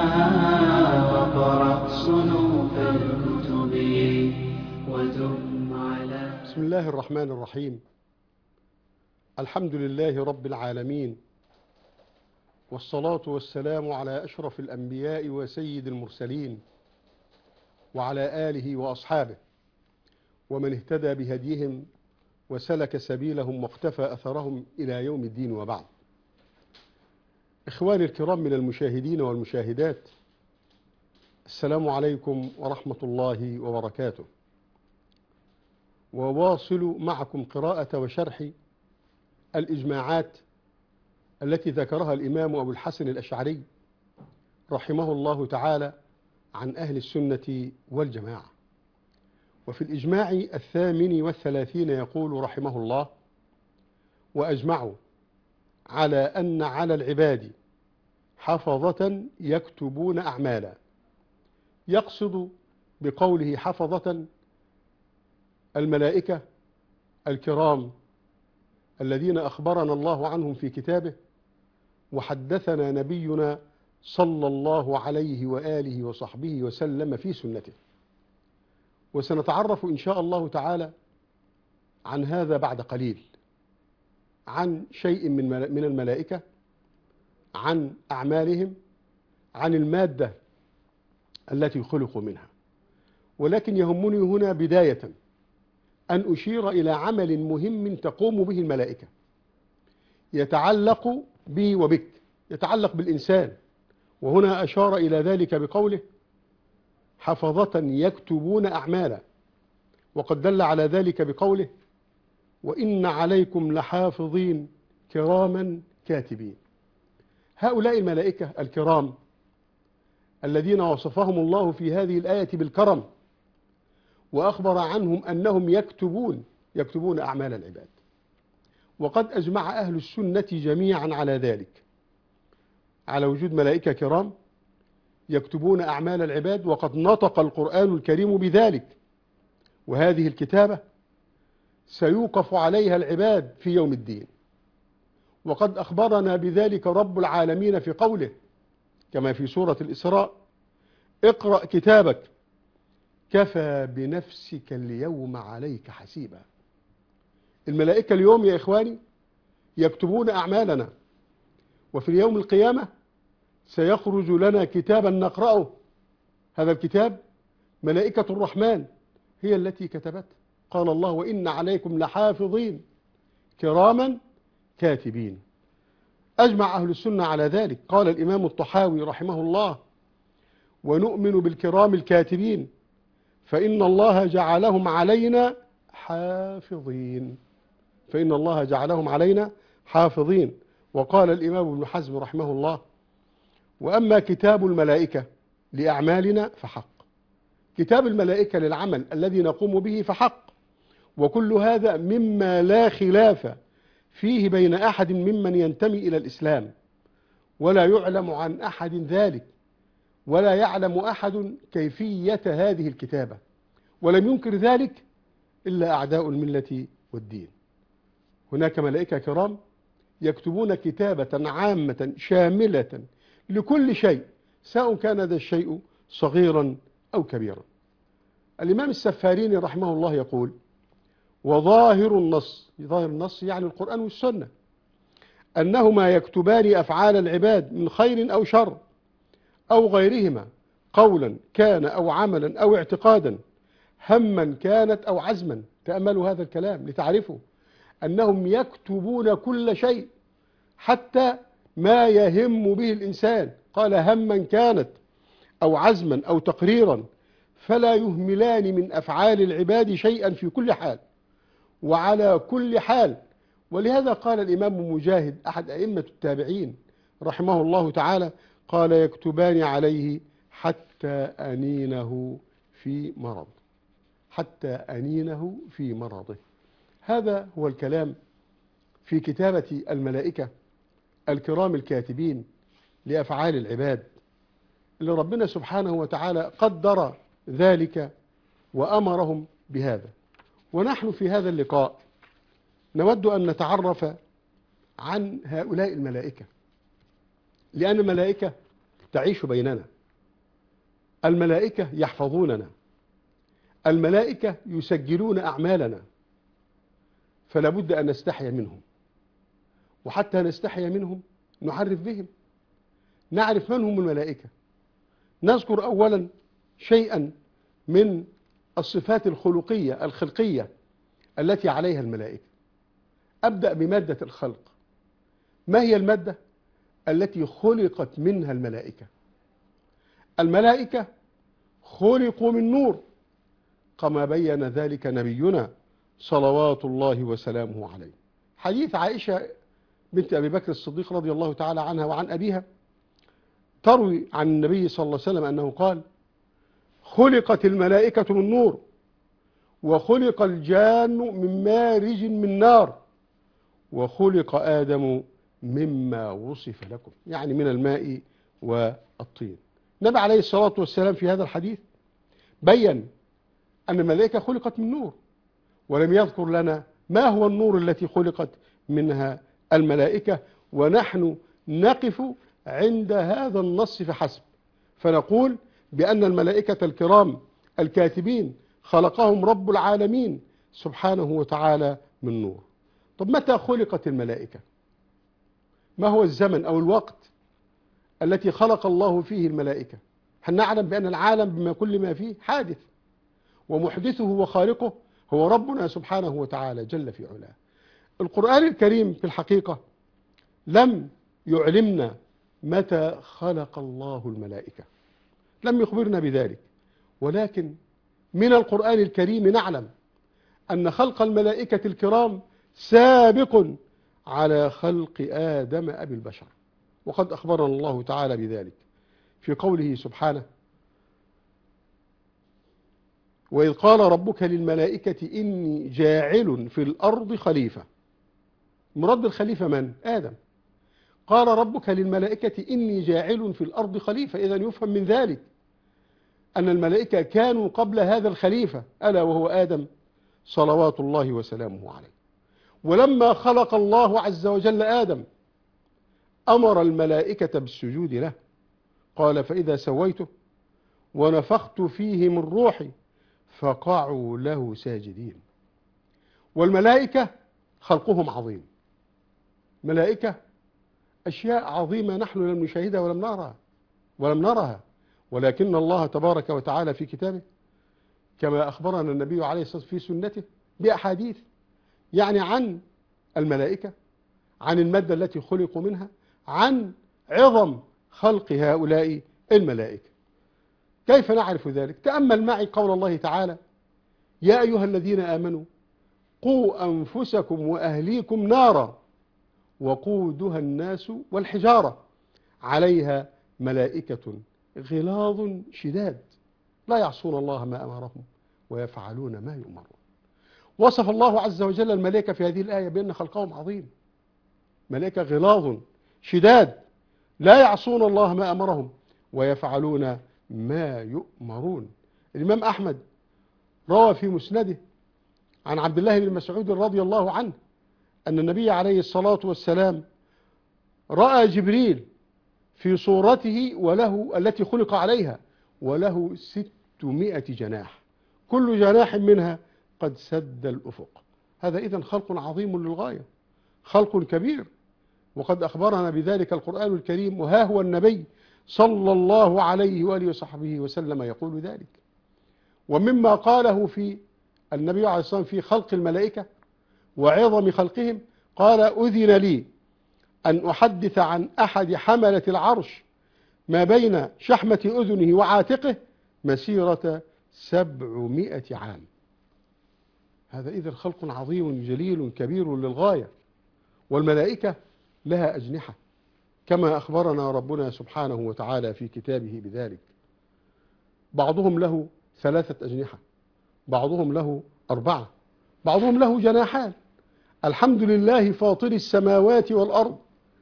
واقرأ صنوف الكتب ودم على. بسم الله الرحمن الرحيم. الحمد لله رب العالمين، والصلاة والسلام على أشرف الأنبياء وسيد المرسلين، وعلى آله وأصحابه ومن اهتدى بهديهم وسلك سبيلهم واقتفى أثرهم إلى يوم الدين، وبعد. إخواني الكرام من المشاهدين والمشاهدات، السلام عليكم ورحمة الله وبركاته. وواصل معكم قراءة وشرح الإجماعات التي ذكرها الإمام أبو الحسن الأشعري رحمه الله تعالى عن أهل السنة والجماعة. وفي الإجماع 38 يقول رحمه الله: وأجمعوا على أن على العباد حفظة يكتبون أعمالا. يقصد بقوله حفظة الملائكة الكرام الذين أخبرنا الله عنهم في كتابه، وحدثنا نبينا صلى الله عليه وآله وصحبه وسلم في سنته. وسنتعرف إن شاء الله تعالى عن هذا بعد قليل، عن شيء من الملائكة، عن أعمالهم، عن المادة التي خلقوا منها. ولكن يهمني هنا بداية أن أشير إلى عمل مهم تقوم به الملائكة، يتعلق بي وبك، يتعلق بالإنسان. وهنا أشار إلى ذلك بقوله حفظة يكتبون أعمالا، وقد دل على ذلك بقوله وإن عليكم لحافظين كراما كاتبين. هؤلاء الملائكة الكرام الذين وصفهم الله في هذه الآية بالكرم، وأخبر عنهم أنهم يكتبون أعمال العباد. وقد أجمع أهل السنة جميعا على ذلك، على وجود ملائكة كرام يكتبون أعمال العباد. وقد نطق القرآن الكريم بذلك، وهذه الكتابة سيوقف عليها العباد في يوم الدين. وقد أخبرنا بذلك رب العالمين في قوله كما في سورة الإسراء: اقرأ كتابك كفى بنفسك اليوم عليك حسيبا. الملائكة اليوم يا إخواني يكتبون أعمالنا، وفي اليوم القيامة سيخرج لنا كتابا نقرأه. هذا الكتاب ملائكة الرحمن هي التي كتبته. قال الله وإن عليكم لحافظين كراما كاتبين. أجمع أهل السنة على ذلك. قال الإمام الطحاوي رحمه الله: ونؤمن بالكرام الكاتبين فإن الله جعلهم علينا حافظين. فإن الله جعلهم علينا حافظين. وقال الإمام ابن حزم رحمه الله: وأما كتاب الملائكة لأعمالنا فحق. كتاب الملائكة للعمل الذي نقوم به فحق. وكل هذا مما لا خلاف فيه بين أحد ممن ينتمي إلى الإسلام، ولا يعلم عن أحد ذلك، ولا يعلم أحد كيفية هذه الكتابة، ولم ينكر ذلك إلا أعداء الملة والدين. هناك ملائكة كرام يكتبون كتابة عامة شاملة لكل شيء، سواء كان ذا الشيء صغيرا أو كبيرا. الإمام السفاريني رحمه الله يقول: وظاهر النص، ظاهر النص يعني القرآن والسنة، أنهما يكتبان أفعال العباد من خير أو شر أو غيرهما، قولا كان أو عملا أو اعتقادا، هما كانت أو عزما. تأملوا هذا الكلام لتعرفوا أنهم يكتبون كل شيء، حتى ما يهم به الإنسان. قال هما كانت أو عزما أو تقريرا، فلا يهملان من أفعال العباد شيئا في كل حال وعلى كل حال. ولهذا قال الإمام مجاهد أحد أئمة التابعين رحمه الله تعالى، قال يكتبان عليه حتى أنينه في مرض، حتى أنينه في مرضه. هذا هو الكلام في كتابة الملائكة الكرام الكاتبين لأفعال العباد، اللي ربنا سبحانه وتعالى قدر ذلك وأمرهم بهذا. ونحن في هذا اللقاء نود أن نتعرف عن هؤلاء الملائكة، لأن الملائكة تعيش بيننا، الملائكة يحفظوننا، الملائكة يسجلون أعمالنا، فلا بد أن نستحي منهم، وحتى نستحي منهم نعرف بهم، نعرف من هم الملائكة. نذكر أولا شيئا من الصفات الخلقية التي عليها الملائكة. أبدأ بمادة الخلق. ما هي المادة التي خلقت منها الملائكة؟ الملائكة خلقوا من نور، كما بين ذلك نبينا صلوات الله وسلامه عليه. حديث عائشة بنت أبي بكر الصديق رضي الله تعالى عنها وعن أبيها تروي عن النبي صلى الله عليه وسلم أنه قال: خلقت الملائكة من نور، وخلق الجان من مارج من نار، وخلق آدم مما وصف لكم، يعني من الماء والطين. النبي عليه الصلاة والسلام في هذا الحديث بين أن الملائكة خلقت من نور، ولم يذكر لنا ما هو النور التي خلقت منها الملائكة، ونحن نقف عند هذا النص فحسب، فنقول بأن الملائكة الكرام الكاتبين خلقهم رب العالمين سبحانه وتعالى من نور. طب متى خلقت الملائكة؟ ما هو الزمن أو الوقت التي خلق الله فيه الملائكة؟ هل نعلم بأن العالم بما كل ما فيه حادث، ومحدثه وخالقه هو ربنا سبحانه وتعالى جل في علاه. القرآن الكريم في الحقيقة لم يعلمنا متى خلق الله الملائكة، لم يخبرنا بذلك، ولكن من القرآن الكريم نعلم أن خلق الملائكة الكرام سابق على خلق آدم أبي البشر، وقد أخبرنا الله تعالى بذلك في قوله سبحانه: وإذ قال ربك للملائكة إني جاعل في الأرض خليفة. مراد الخليفة من؟ آدم. قال ربك للملائكة إني جاعل في الأرض خليفة، إذن يفهم من ذلك أن الملائكة كانوا قبل هذا الخليفة ألا وهو آدم صلوات الله وسلامه عليه. ولما خلق الله عز وجل آدم أمر الملائكة بالسجود له، قال: فإذا سويته ونفخت فيه من روحي فقعوا له ساجدين. والملائكة خلقهم عظيم، ملائكة أشياء عظيمة نحن لم نشاهدها ولم نرها، ولكن الله تبارك وتعالى في كتابه كما أخبرنا النبي عليه الصلاة والسلام في سنته بأحاديث يعني عن الملائكة، عن المادة التي خلقوا منها، عن عظم خلق هؤلاء الملائكة. كيف نعرف ذلك؟ تأمل معي قول الله تعالى: يا أيها الذين آمنوا قوا أنفسكم وأهليكم نارا وقودها الناس والحجارة عليها ملائكة غلاظ شداد لا يعصون الله ما أمرهم ويفعلون ما يؤمرون. وصف الله عز وجل الملائكة في هذه الآية بأن خلقهم عظيم، ملائكة غلاظ شداد لا يعصون الله ما أمرهم ويفعلون ما يؤمرون. الإمام أحمد روى في مسنده عن عبد الله بن مسعود رضي الله عنه أن النبي عليه الصلاة والسلام رأى جبريل في صورته وله التي خلق عليها وله 600 جناح، كل جناح منها قد سد الأفق. هذا إذن خلق عظيم للغاية، خلق كبير، وقد أخبرنا بذلك القرآن الكريم، وها هو النبي صلى الله عليه وآله وصحبه وسلم يقول ذلك. ومما قاله في النبي عليه الصلاة والسلام في خلق الملائكة وعظم خلقهم قال: أذن لي أن أحدث عن أحد حملة العرش ما بين شحمة أذنه وعاتقه مسيرة 700 عام. هذا إذن خلق عظيم جليل كبير للغاية. والملائكة لها أجنحة كما أخبرنا ربنا سبحانه وتعالى في كتابه بذلك، بعضهم له 3 أجنحة، بعضهم له 4، بعضهم له جناحان. الحمد لله فاطر السماوات والأرض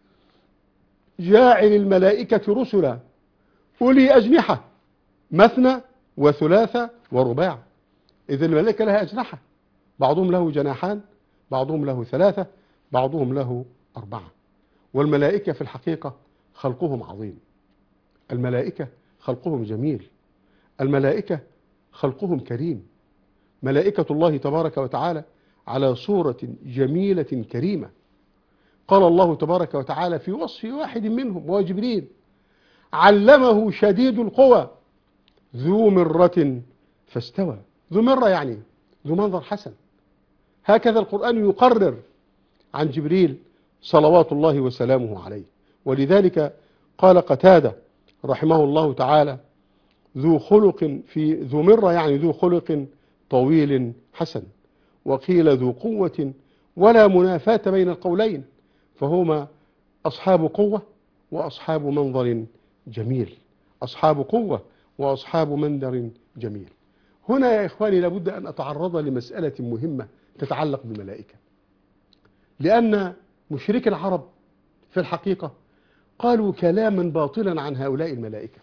جاعل الملائكة رسلا أولي أجنحة مثنى وثلاثة ورباع. إذن الملائكة لها أجنحة، بعضهم له جناحان، بعضهم له 3، بعضهم له 4. والملائكة في الحقيقة خلقهم عظيم، الملائكة خلقهم جميل، الملائكة خلقهم كريم، ملائكة الله تبارك وتعالى على صورة جميلة كريمة. قال الله تبارك وتعالى في وصف واحد منهم وهو جبريل: علمه شديد القوى ذو مرة فاستوى. ذو مرة يعني ذو منظر حسن. هكذا القرآن يقرر عن جبريل صلوات الله وسلامه عليه. ولذلك قال قتادة رحمه الله تعالى: ذو خلق، في ذو مرة يعني ذو خلق طويل حسن، وقيل ذو قوة، ولا منافاة بين القولين، فهما أصحاب قوة وأصحاب منظر جميل، أصحاب قوة وأصحاب منظر جميل. هنا يا إخواني لابد أن أتعرض لمسألة مهمة تتعلق بالملائكة، لأن مشرك العرب في الحقيقة قالوا كلاما باطلا عن هؤلاء الملائكة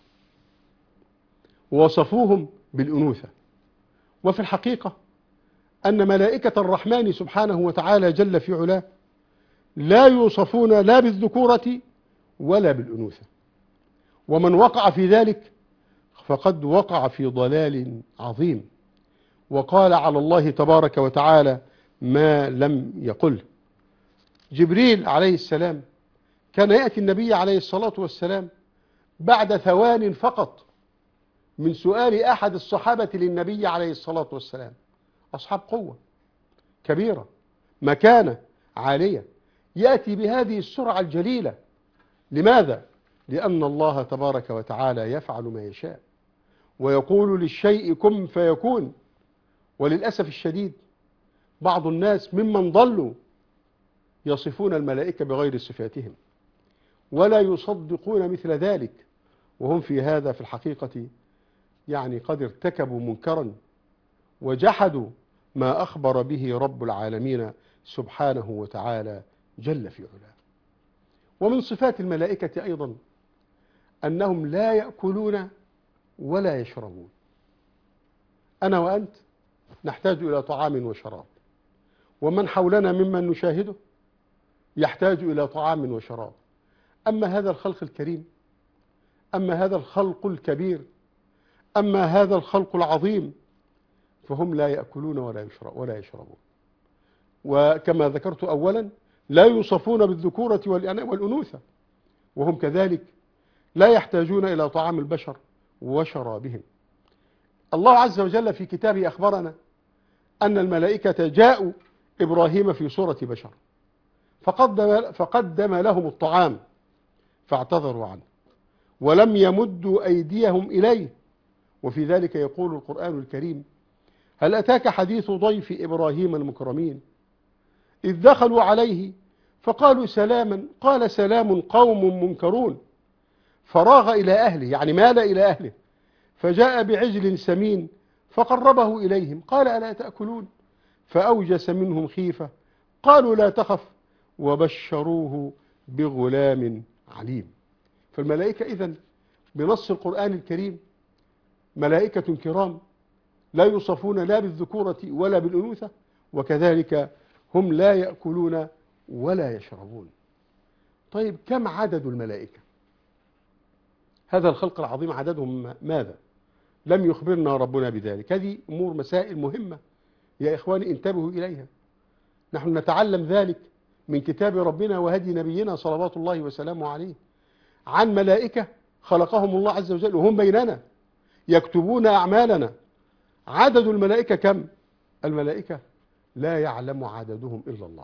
ووصفوهم بالأنوثة، وفي الحقيقة أن ملائكة الرحمن سبحانه وتعالى جل في علاه لا يوصفون لا بالذكورة ولا بالأنوثة، ومن وقع في ذلك فقد وقع في ضلال عظيم، وقال على الله تبارك وتعالى ما لم يقل. جبريل عليه السلام كان يأتي النبي عليه الصلاة والسلام بعد ثوان فقط من سؤال أحد الصحابة للنبي عليه الصلاة والسلام، أصحاب قوة كبيرة، مكانة عالية، يأتي بهذه السرعة الجليلة. لماذا؟ لأن الله تبارك وتعالى يفعل ما يشاء، ويقول للشيء كن فيكون. وللأسف الشديد بعض الناس ممن ضلوا يصفون الملائكة بغير صفاتهم ولا يصدقون مثل ذلك، وهم في هذا في الحقيقة يعني قد ارتكبوا منكرا وجحدوا ما أخبر به رب العالمين سبحانه وتعالى جل في علاه. ومن صفات الملائكة أيضا أنهم لا يأكلون ولا يشربون. أنا وأنت نحتاج إلى طعام وشراب، ومن حولنا ممن نشاهده يحتاج إلى طعام وشراب. أما هذا الخلق الكريم، أما هذا الخلق الكبير، أما هذا الخلق العظيم، فهم لا يأكلون ولا يشربون. وكما ذكرت أولا لا يوصفون بالذكورة والأنوثة، وهم كذلك لا يحتاجون إلى طعام البشر وشرابهم. الله عز وجل في كتابه أخبرنا أن الملائكة جاءوا إبراهيم في صورة بشر فقدم لهم الطعام فاعتذروا عنه ولم يمدوا أيديهم إليه. وفي ذلك يقول القرآن الكريم: هل أتاك حديث ضيف إبراهيم المكرمين إذ دخلوا عليه فقالوا سلاما قال سلام قوم منكرون فراغ إلى أهله، يعني مال إلى أهله، فجاء بعجل سمين فقربه إليهم قال ألا تأكلون فأوجس منهم خيفة قالوا لا تخف وبشروه بغلام عليم. فالملائكة إذن بنص القرآن الكريم ملائكة كرام لا يوصفون لا بالذكورة ولا بالأنوثة، وكذلك هم لا يأكلون ولا يشربون. طيب كم عدد الملائكة؟ هذا الخلق العظيم عددهم ماذا؟ لم يخبرنا ربنا بذلك. هذه أمور مسائل مهمة يا إخواني انتبهوا إليها. نحن نتعلم ذلك من كتاب ربنا وهدي نبينا صلوات الله وسلامه عليه عن ملائكة خلقهم الله عز وجل وهم بيننا يكتبون أعمالنا. عدد الملائكة كم؟ الملائكة لا يعلم عددهم إلا الله،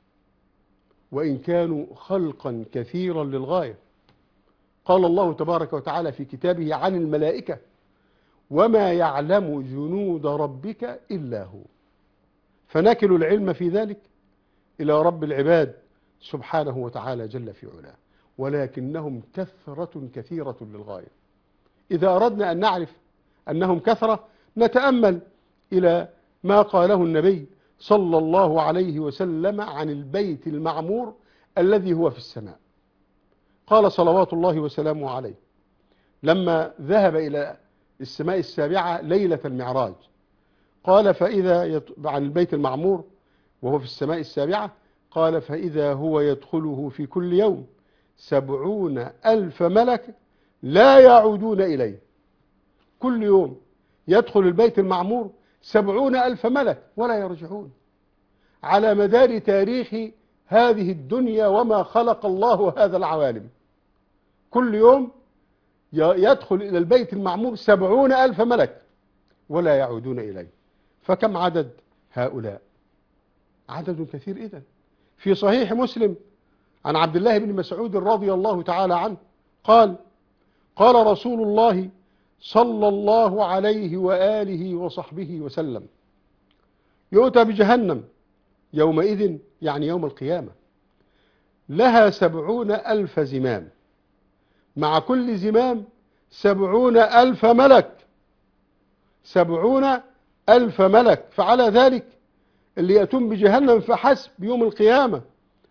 وإن كانوا خلقا كثيرا للغاية. قال الله تبارك وتعالى في كتابه عن الملائكة: وما يعلم جنود ربك إلا هو. فنكل العلم في ذلك إلى رب العباد سبحانه وتعالى جل في علاه، ولكنهم كثرة كثيرة للغاية. إذا أردنا أن نعرف أنهم كثرة نتأمل إلى ما قاله النبي صلى الله عليه وسلم عن البيت المعمور الذي هو في السماء. قال صلوات الله وسلامه عليه لما ذهب إلى السماء السابعة ليلة المعراج، قال فإذا عن البيت المعمور وهو في السماء السابعة، قال فإذا هو يدخله في كل يوم 70,000 ملك لا يعودون إليه. كل يوم يدخل البيت المعمور 70,000 ملك ولا يرجعون. على مدار تاريخ هذه الدنيا وما خلق الله هذا العوالم، كل يوم يدخل إلى البيت المعمور 70,000 ملك ولا يعودون إليه. فكم عدد هؤلاء؟ عدد كثير. إذن في صحيح مسلم عن عبد الله بن مسعود رضي الله تعالى عنه قال: قال رسول الله صلى الله عليه وآله وصحبه وسلم: يؤتى بجهنم يومئذ، يعني يوم القيامة، لها 70,000 زمام، مع كل زمام 70,000 ملك. 70,000 ملك. فعلى ذلك اللي يأتون بجهنم فحسب يوم القيامة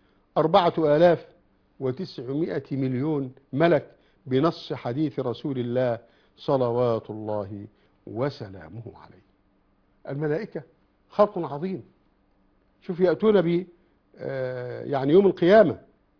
4,900 مليون ملك، بنص حديث رسول الله صلوات الله وسلامه عليه. الملائكة خلق عظيم. شوف يأتون يعني يوم القيامة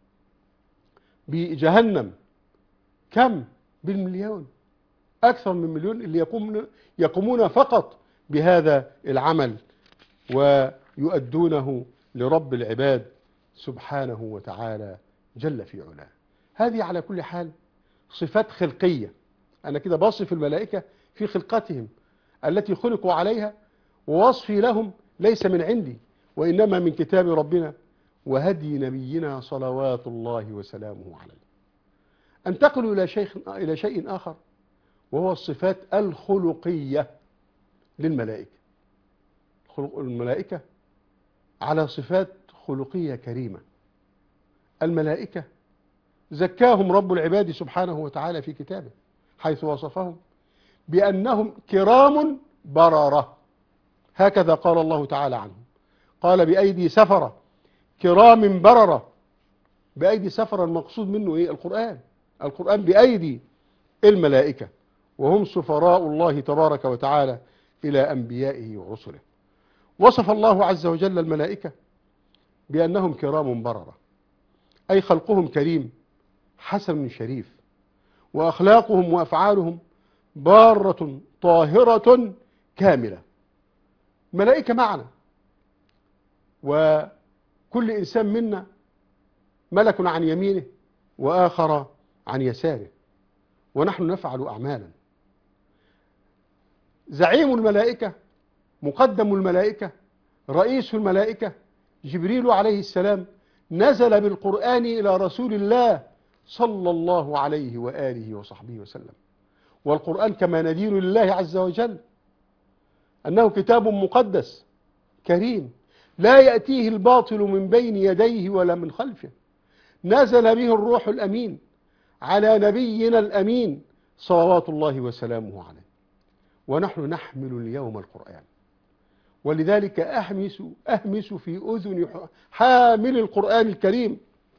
بجهنم كم؟ بالمليون، أكثر من مليون اللي يقومون فقط بهذا العمل ويؤدونه لرب العباد سبحانه وتعالى جل في علاه. هذه على كل حال صفات خلقية. أنا كده بصف الملائكة في خلقتهم التي خلقوا عليها، ووصفي لهم ليس من عندي وإنما من كتاب ربنا وهدي نبينا صلوات الله وسلامه عليه. انتقل إلى شيء آخر، وهو الصفات الخلقية للملائكة. الملائكة على صفات خلقية كريمة. الملائكة زكاهم رب العباد سبحانه وتعالى في كتابه، حيث وصفهم بأنهم كرام بررة. هكذا قال الله تعالى عنهم، قال: بأيدي سفرة كرام بررة. بأيدي سفرة المقصود منه إيه؟ القرآن بأيدي الملائكة، وهم سفراء الله تبارك وتعالى إلى أنبيائه ورسله. وصف الله عز وجل الملائكة بأنهم كرام بررة، أي خلقهم كريم حسن شريف، وأخلاقهم وأفعالهم بارة طاهرة كاملة. ملائكة معنا، وكل إنسان منا ملك عن يمينه وآخر عن يساره، ونحن نفعل أعمالا. زعيم الملائكة، مقدم الملائكة، رئيس الملائكة جبريل عليه السلام، نزل بالقرآن إلى رسول الله صلى الله عليه وآله وصحبه وسلم. والقرآن كما ندين لله عز وجل أنه كتاب مقدس كريم لا يأتيه الباطل من بين يديه ولا من خلفه، نزل به الروح الأمين على نبينا الأمين صلوات الله وسلامه عليه. ونحن نحمل اليوم القرآن، ولذلك أهمس في أذن حامل القرآن الكريم،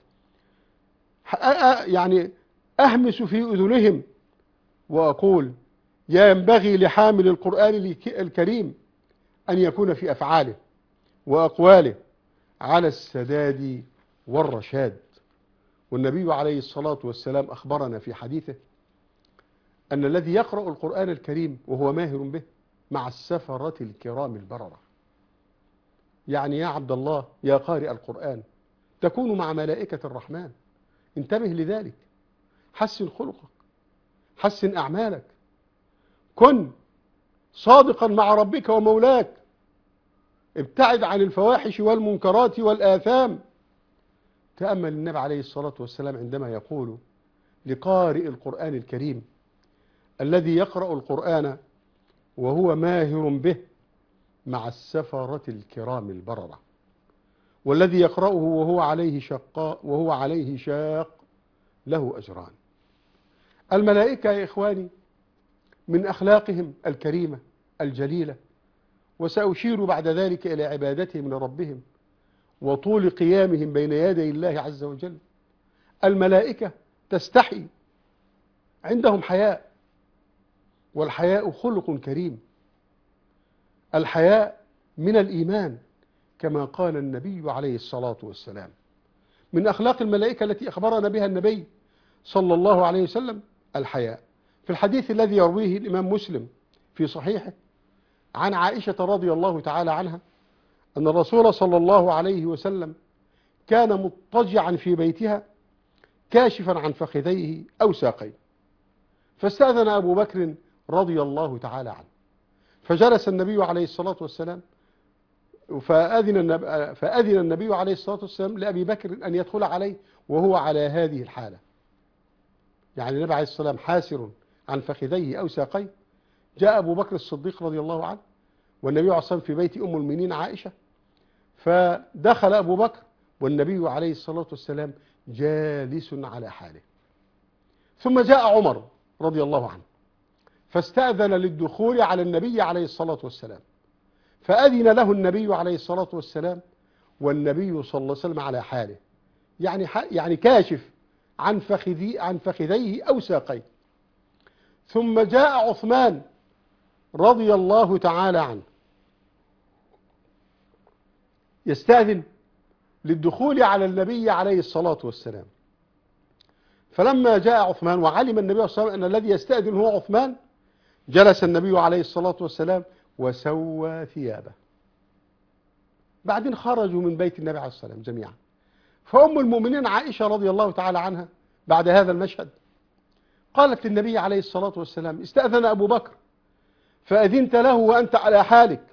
يعني أهمس في أذنهم وأقول: ينبغي لحامل القرآن الكريم أن يكون في أفعاله وأقواله على السداد والرشاد. والنبي عليه الصلاة والسلام أخبرنا في حديثه أن الذي يقرأ القرآن الكريم وهو ماهر به مع السفرة الكرام البررة. يعني يا عبد الله يا قارئ القرآن تكون مع ملائكة الرحمن. انتبه لذلك، حسن خلقك، حسن أعمالك، كن صادقا مع ربك ومولاك، ابتعد عن الفواحش والمنكرات والآثام. تأمل النبي عليه الصلاة والسلام عندما يقول لقارئ القرآن الكريم الذي يقرأ القرآن وهو ماهر به مع السفرة الكرام البررة، والذي يقرأه وهو عليه شاق له أجران. الملائكة يا إخواني من أخلاقهم الكريمة الجليلة، وسأشير بعد ذلك إلى عبادتهم لربهم وطول قيامهم بين يدي الله عز وجل. الملائكة تستحي، عندهم حياء، والحياء خلق كريم. الحياء من الإيمان كما قال النبي عليه الصلاة والسلام. من أخلاق الملائكة التي أخبرنا بها النبي صلى الله عليه وسلم الحياء. في الحديث الذي يرويه الإمام مسلم في صحيحه عن عائشة رضي الله تعالى عنها أن الرسول صلى الله عليه وسلم كان مضطجعا في بيتها كاشفا عن فخذيه أو ساقيه، فاستأذن أبو بكر رضي الله تعالى عنه، فجلس النبي عليه الصلاة والسلام فأذن النبي عليه الصلاة والسلام لأبي بكر أن يدخل عليه وهو على هذه الحالة، يعني النبي عليه الصلاة والسلام حاسر عن فخذيه أو ساقيه. جاء أبو بكر الصديق رضي الله عنه والنبي عليه الصلاة والسلام في بيت أم المؤمنين عائشة، فدخل أبو بكر والنبي عليه الصلاة والسلام جالس على حاله. ثم جاء عمر رضي الله عنه فاستأذن للدخول على النبي عليه الصلاة والسلام، فأذن له النبي عليه الصلاة والسلام والنبي صلى الله عليه وسلم على حاله، يعني كاشف عن فخذيه أو ساقيه. ثم جاء عثمان رضي الله تعالى عنه يستأذن للدخول على النبي عليه الصلاة والسلام، فلما جاء عثمان وعلم النبي صلى الله عليه وسلم أن الذي يستأذن هو عثمان، جلس النبي عليه الصلاة والسلام وسوى ثيابه. بعدين خرجوا من بيت النبي عليه الصلاة والسلام جميعا، فأم المؤمنين عائشة رضي الله تعالى عنها بعد هذا المشهد قالت للنبي عليه الصلاة والسلام: استأذن أبو بكر فأذنت له وأنت على حالك،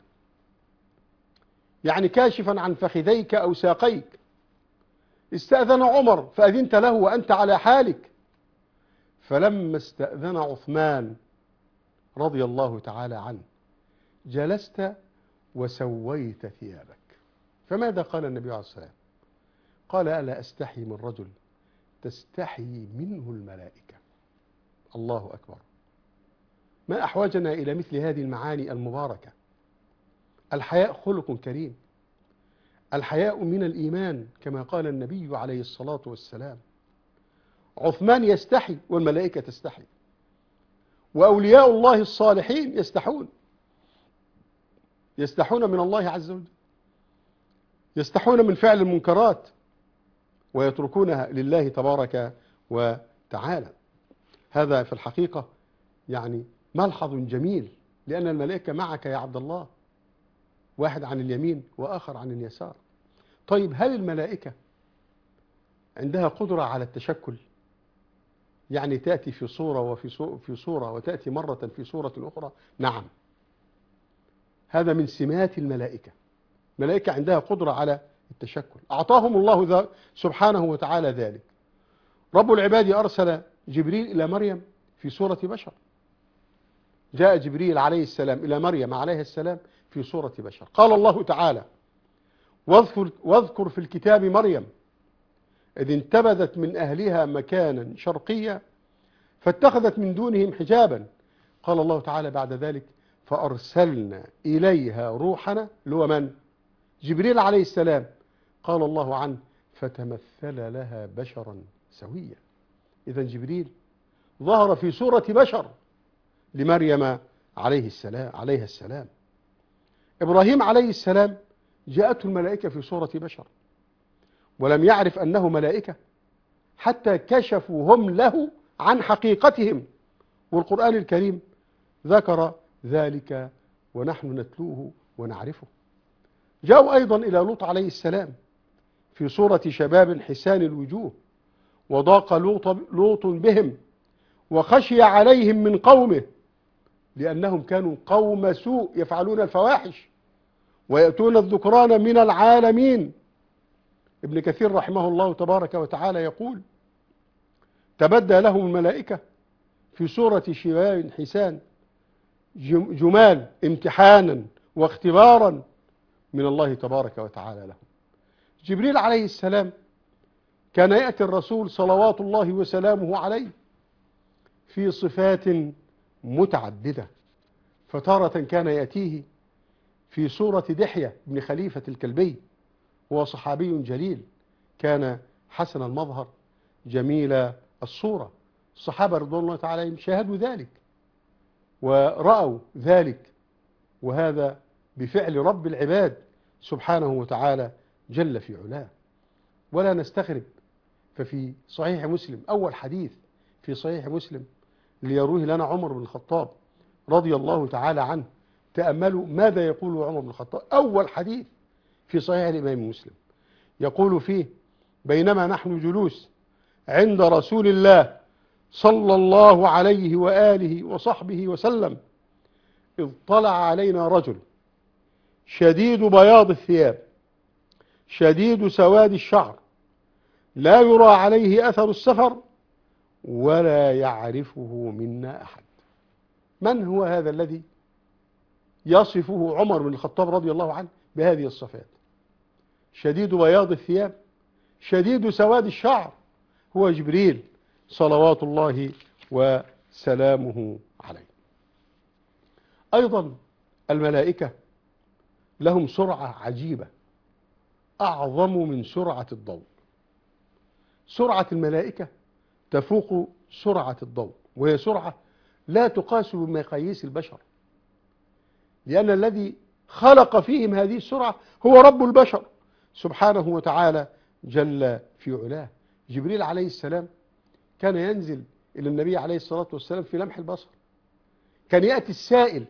يعني كاشفا عن فخذيك أو ساقيك. استأذن عمر فأذنت له وأنت على حالك. فلما استأذن عثمان رضي الله تعالى عنه جلست وسويت ثيابك. فماذا قال النبي عليه الصلاة والسلام؟ قال: ألا أستحي من رجل تستحي منه الملائكة. الله أكبر. ما أحوجنا إلى مثل هذه المعاني المباركة. الحياء خلق كريم، الحياء من الإيمان كما قال النبي عليه الصلاة والسلام. عثمان يستحي والملائكة تستحي، وأولياء الله الصالحين يستحون من الله عز وجل، يستحون من فعل المنكرات ويتركونها لله تبارك وتعالى. هذا في الحقيقة يعني ملحظ جميل، لأن الملائكة معك يا عبد الله، واحد عن اليمين وآخر عن اليسار. طيب، هل الملائكة عندها قدرة على التشكل؟ يعني تأتي في صورة وفي صورة وتأتي مرة في صورة أخرى؟ نعم، هذا من سمات الملائكة. الملائكة عندها قدرة على التشكل، أعطاهم الله سبحانه وتعالى ذلك. رب العباد أرسل جبريل إلى مريم في صورة بشر. جاء جبريل عليه السلام إلى مريم عليه السلام في صورة بشر. قال الله تعالى: واذكر في الكتاب مريم إذ انتبذت من أهلها مكانا شرقيا فاتخذت من دونهم حجابا. قال الله تعالى بعد ذلك: فأرسلنا إليها روحنا، اللي هو من؟ جبريل عليه السلام. قال الله عنه: فتمثل لها بشرا سويا. إذن جبريل ظهر في صورة بشر لمريم عليها السلام. إبراهيم عليه السلام جاءته الملائكة في صورة بشر ولم يعرف أنه ملائكة حتى كشفوا هم له عن حقيقتهم، والقرآن الكريم ذكر ذلك ونحن نتلوه ونعرفه. جاءوا أيضا إلى لوط عليه السلام في صورة شباب حسان الوجوه، وضاق لوط بهم وخشي عليهم من قومه لأنهم كانوا قوم سوء يفعلون الفواحش ويأتون الذكران من العالمين. ابن كثير رحمه الله تبارك وتعالى يقول: تبدى لهم الملائكة في صورة شباب حسان جمال امتحانا واختبارا من الله تبارك وتعالى لهم. جبريل عليه السلام كان يأتي الرسول صلوات الله وسلامه عليه في صفات متعددة، فتارة كان يأتيه في صورة دحية بن خليفة الكلبي، هو صحابي جليل كان حسن المظهر جميل الصورة. الصحابة رضوان الله تعالى عليهم شاهدوا ذلك ورأوا ذلك، وهذا بفعل رب العباد سبحانه وتعالى جل في علاه. ولا نستغرب، ففي صحيح مسلم أول حديث في صحيح مسلم ليروه لنا عمر بن الخطاب رضي الله تعالى عنه. تأملوا ماذا يقول عمر بن الخطاب. أول حديث في صحيح الإمام مسلم يقول فيه: بينما نحن جلوس عند رسول الله صلى الله عليه وآله وصحبه وسلم إذ طلع علينا رجل شديد بياض الثياب شديد سواد الشعر لا يرى عليه أثر السفر ولا يعرفه منا أحد. من هو هذا الذي يصفه عمر بن الخطاب رضي الله عنه بهذه الصفات؟ شديد بياض الثياب شديد سواد الشعر، هو جبريل صلوات الله وسلامه عليه. أيضا الملائكة لهم سرعة عجيبة أعظم من سرعة الضوء. سرعة الملائكة تفوق سرعة الضوء، وهي سرعة لا تقاس بمقاييس البشر، لأن الذي خلق فيهم هذه السرعة هو رب البشر سبحانه وتعالى جل في علاه. جبريل عليه السلام كان ينزل إلى النبي عليه الصلاة والسلام في لمح البصر. كان يأتي السائل،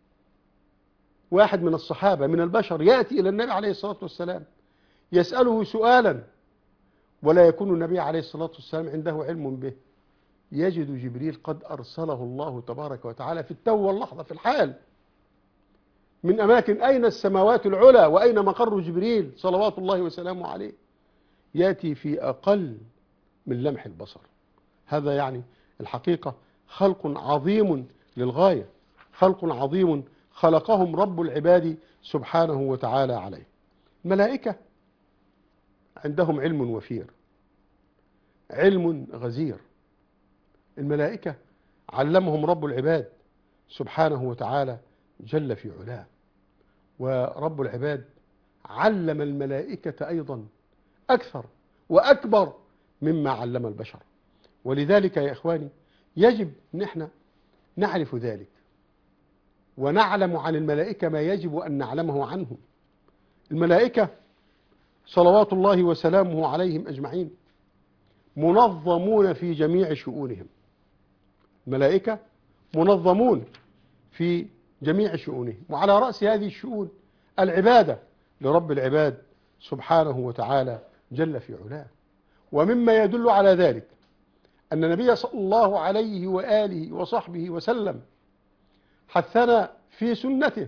واحد من الصحابة من البشر يأتي إلى النبي عليه الصلاة والسلام يسأله سؤالا ولا يكون النبي عليه الصلاة والسلام عنده علم به، يجد جبريل قد أرسله الله تبارك وتعالى في التو واللحظة في الحال من أماكن أين السماوات العلى وأين مقر جبريل صلوات الله وسلامه عليه، يأتي في أقل من لمح البصر. هذا يعني الحقيقة خلق عظيم للغاية، خلق عظيم خلقهم رب العباد سبحانه وتعالى عليه. الملائكة عندهم علم وفير، علم غزير. الملائكة علمهم رب العباد سبحانه وتعالى جل في علاه، ورب العباد علم الملائكة أيضا أكثر وأكبر مما علم البشر. ولذلك يا إخواني يجب نحن نعرف ذلك ونعلم عن الملائكة ما يجب أن نعلمه عنهم. الملائكة صلوات الله وسلامه عليهم أجمعين منظمون في جميع شؤونهم. الملائكة منظمون في جميع شؤونهم، وعلى رأس هذه الشؤون العبادة لرب العباد سبحانه وتعالى جل في علاه. ومما يدل على ذلك أن النبي صلى الله عليه وآله وصحبه وسلم حثنا في سنته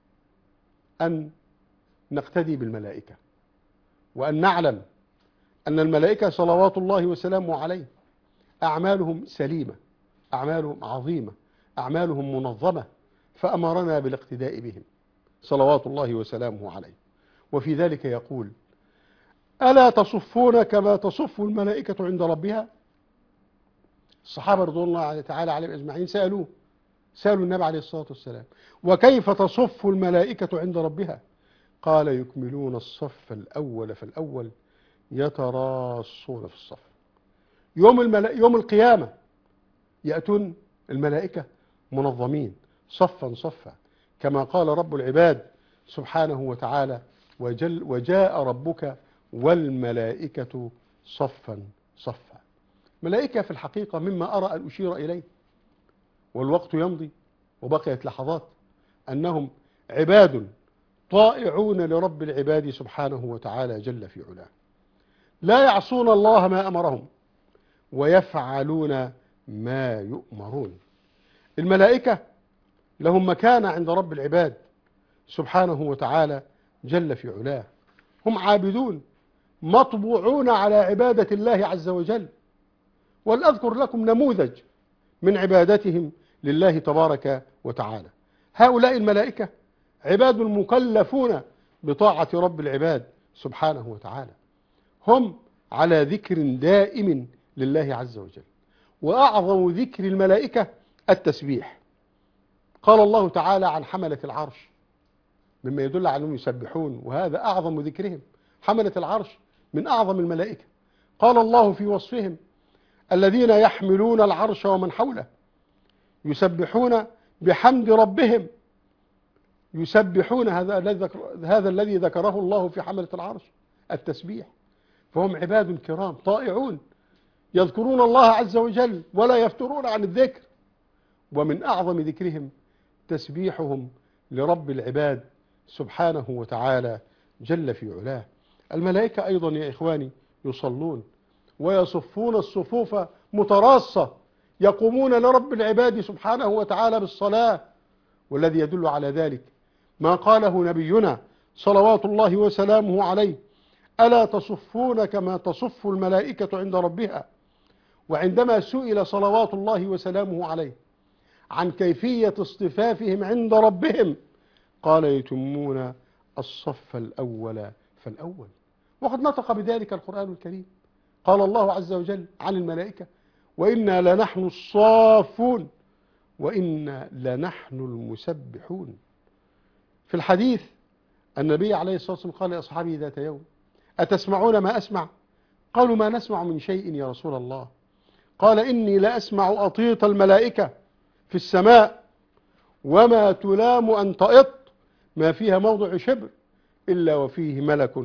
أن نقتدي بالملائكة، وأن نعلم أن الملائكة صلوات الله وسلامه عليه أعمالهم سليمة، أعمالهم عظيمة، أعمالهم منظمة، فأمرنا بالاقتداء بهم صلوات الله وسلامه عليه. وفي ذلك يقول: ألا تصفون كما تصف الملائكة عند ربها؟ الصحابة رضوان الله تعالى عليهم أجمعين سألوا النبي عليه الصلاة والسلام: وكيف تصف الملائكة عند ربها؟ قال: يكملون الصف الأول فالأول يتراصون في الصف. يوم القيامة يأتون الملائكة منظمين صفا صفا، كما قال رب العباد سبحانه وتعالى: وجاء ربك والملائكة صفا صفا. ملائكة في الحقيقة مما أرى أن أشير إليه والوقت يمضي وبقيت لحظات، أنهم عباد طائعون لرب العباد سبحانه وتعالى جل في علاه، لا يعصون الله ما أمرهم ويفعلون ما يؤمرون. الملائكة لهم مكانة عند رب العباد سبحانه وتعالى جل في علاه، هم عابدون مطبوعون على عبادة الله عز وجل. ولأذكر لكم نموذج من عبادتهم لله تبارك وتعالى. هؤلاء الملائكة عباد مكلفون بطاعة رب العباد سبحانه وتعالى، هم على ذكر دائم لله عز وجل. وأعظم ذكر الملائكة التسبيح. قال الله تعالى عن حملة العرش مما يدل على أنهم يسبحون، وهذا أعظم ذكرهم. حملة العرش من أعظم الملائكة. قال الله في وصفهم: الذين يحملون العرش ومن حوله يسبحون بحمد ربهم. يسبحون، هذا الذي ذكره الله في حملة العرش التسبيح. فهم عباد كرام طائعون يذكرون الله عز وجل ولا يفترون عن الذكر ومن أعظم ذكرهم تسبيحهم لرب العباد سبحانه وتعالى جل في علاه. الملائكة أيضا يا إخواني يصلون ويصفون الصفوف متراصة، يقومون لرب العباد سبحانه وتعالى بالصلاة. والذي يدل على ذلك ما قاله نبينا صلوات الله وسلامه عليه: ألا تصفون كما تصف الملائكة عند ربها؟ وعندما سئل صلوات الله وسلامه عليه عن كيفية اصطفافهم عند ربهم قال: يتمون الصف الأول فالأول. وقد نطق بذلك القرآن الكريم. قال الله عز وجل عن الملائكة: وإنا لنحن الصافون وإنا لنحن المسبحون. في الحديث النبي عليه الصلاة والسلام قال لأصحابه ذات يوم: أتسمعون ما أسمع؟ قالوا: ما نسمع من شيء يا رسول الله. قال: إني لأسمع أطيط الملائكة في السماء وما تلام أن تئط ما فيها موضع شبر إلا وفيه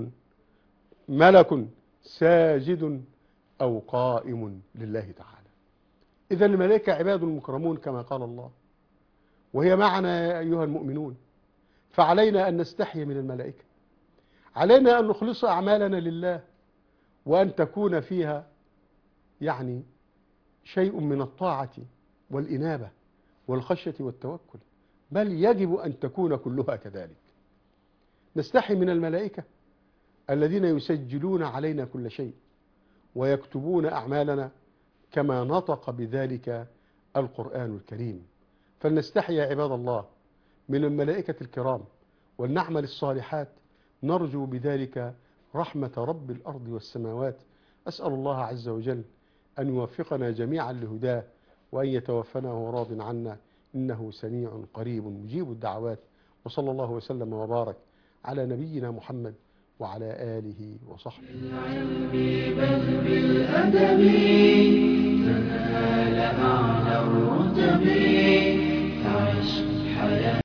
ملك ساجد أو قائم لله تعالى. إذا الملائكة عباد مكرمون كما قال الله، وهي معنا يا أيها المؤمنون. فعلينا أن نستحي من الملائكة، علينا أن نخلص أعمالنا لله، وأن تكون فيها يعني شيء من الطاعة والإنابة والخشية والتوكل، بل يجب أن تكون كلها كذلك. نستحي من الملائكة الذين يسجلون علينا كل شيء ويكتبون أعمالنا كما نطق بذلك القرآن الكريم. فلنستحي يا عباد الله من الملائكة الكرام ولنعمل الصالحات، نرجو بذلك رحمة رب الأرض والسماوات. أسأل الله عز وجل أن يوفقنا جميعا لهداه وأن يتوفنا وهو راض عنا، إنه سميع قريب مجيب الدعوات. وصلى الله وسلم وبارك على نبينا محمد وعلى آله وصحبه. بالعلم بل بالأدب تنال أعلى الرتب.